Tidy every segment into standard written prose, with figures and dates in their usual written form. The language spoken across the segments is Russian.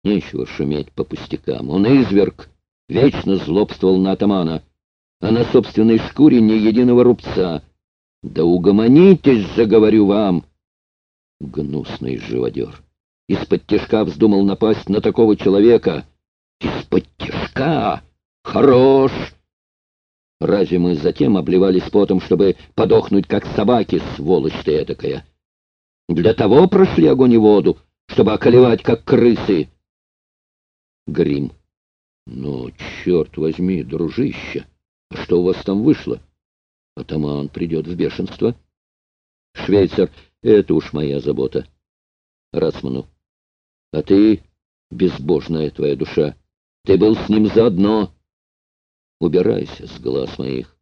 Нечего шуметь по пустякам. Он изверг, вечно злобствовал на атамана, а на собственной шкуре ни единого рубца. Да угомонитесь же, говорю вам! Гнусный живодер. Из-под тишка вздумал напасть на такого человека. Из-под тишка! Хорош! Разве мы затем обливались потом, чтобы подохнуть, как собаки, сволочь ты этакая? Для того прошли огонь и воду, чтобы околевать, как крысы. Грим. Ну, черт возьми, дружище, а что у вас там вышло? Атаман придет в бешенство. Швейцар. Это уж моя забота. Рацману. А ты, безбожная твоя душа, ты был с ним заодно. Убирайся с глаз моих.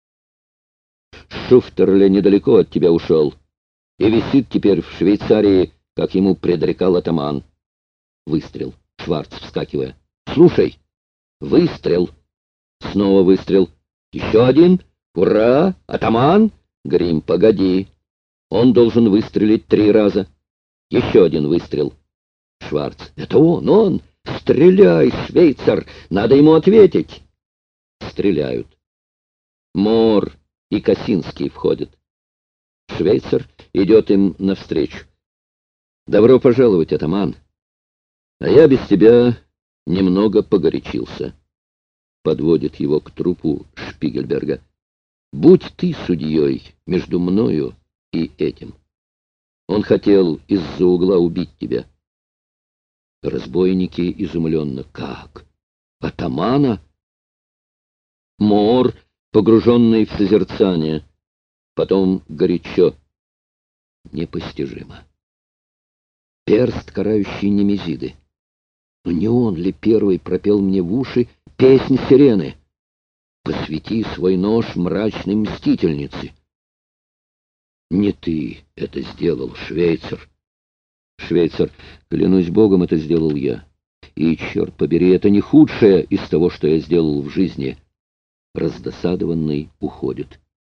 Шуфтерле недалеко от тебя ушел и висит теперь в Швейцарии, как ему предрекал атаман. Выстрел. Шварц, вскакивая. Слушай. Выстрел. Снова выстрел. Еще один. Ура! Атаман! Грим, погоди. Он должен выстрелить 3 раза. Еще один выстрел. Шварц. Это он! Стреляй, швейцар! Надо ему ответить. Стреляют. Мор и Косинский входят. Швейцар идет им навстречу. Добро пожаловать, атаман. А я без тебя немного погорячился. Подводит его к трупу Шпигельберга. Будь ты судьей между мною и этим. Он хотел из-за угла убить тебя. Разбойники изумленно. Как? Атамана? Моор, погруженный в созерцание. Потом горячо. Непостижимо. Перст, карающий Немезиды. Но не он ли первый пропел мне в уши песнь сирены? Посвяти свой нож мрачной мстительнице. Не ты это сделал, швейцар. Швейцар, клянусь Богом, это сделал я. И, черт побери, это не худшее из того, что я сделал в жизни. Раздосадованный уходит.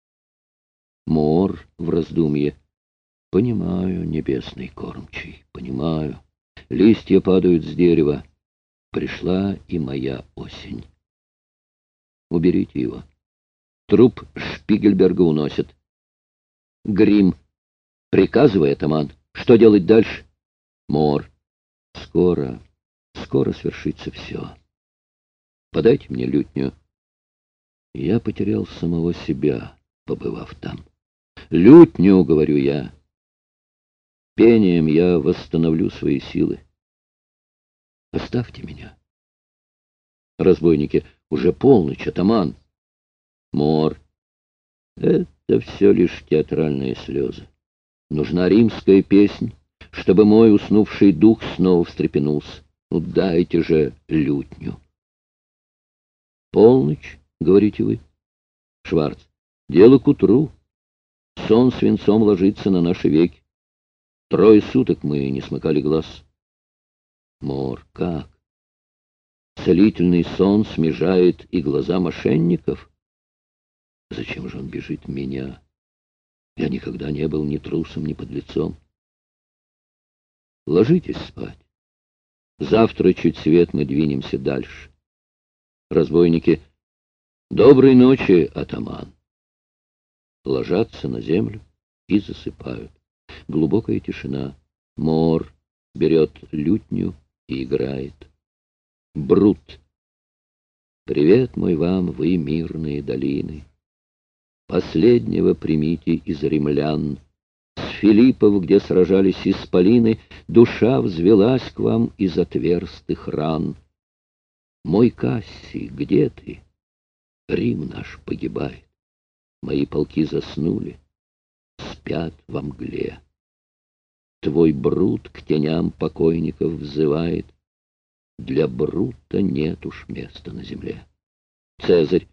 Моор в раздумье. Понимаю, небесный кормчий, понимаю. Листья падают с дерева. Пришла и моя осень. Уберите его. Труп Шпигельберга уносят. Грим. Приказывай, атаман. Что делать дальше? Моор. Скоро свершится все. Подайте мне лютню. Я потерял самого себя, побывав там. Лютню, говорю я. Пением я восстановлю свои силы. Оставьте меня. Разбойники. Уже полночь, атаман. Моор. Это все лишь театральные слезы. Нужна римская песнь, чтобы мой уснувший дух снова встрепенулся. Ну, дайте же лютню. Полночь, говорите вы? Шварц. Дело к утру. Сон свинцом ложится на наши веки. 3 суток мы не смыкали глаз. Моор. Как? Целительный сон смежает и глаза мошенников? Зачем же он бежит в меня? Я никогда не был ни трусом, ни подлецом. Ложитесь спать. Завтра чуть свет мы двинемся дальше. Разбойники. Доброй ночи, атаман. Ложатся на землю и засыпают. Глубокая тишина. Моор берет лютню и играет. Брут. Привет мой вам, вы мирные долины. Последнего примите из римлян. С Филиппов, где сражались исполины, душа взвелась к вам из отверстых ран. Мой Кассий, где ты? Рим наш погибает. Мои полки заснули, спят во мгле. Твой Брут к теням покойников взывает. Для Брута нет уж места на земле. Цезарь.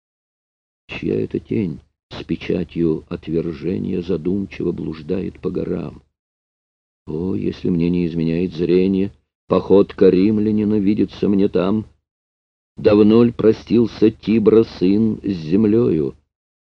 Чья это тень с печатью отвержения задумчиво блуждает по горам? О, если мне не изменяет зрение, походка римлянина видится мне там. Давно ль простился Тибра сын с землею?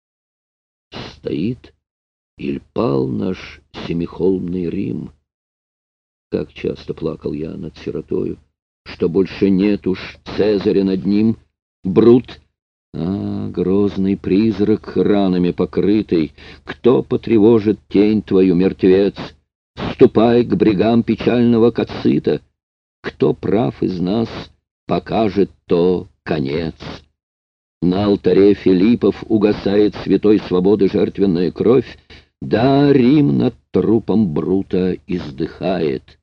Стоит иль пал наш семихолмный Рим? Как часто плакал я над сиротою, что больше нет уж Цезаря над ним. Брут, грозный призрак, ранами покрытый, кто потревожит тень твою, мертвец? Ступай к брегам печального Кацита. Кто прав из нас, покажет то конец. На алтаре Филиппов угасает святой свободы жертвенная кровь, да Рим над трупом Брута издыхает.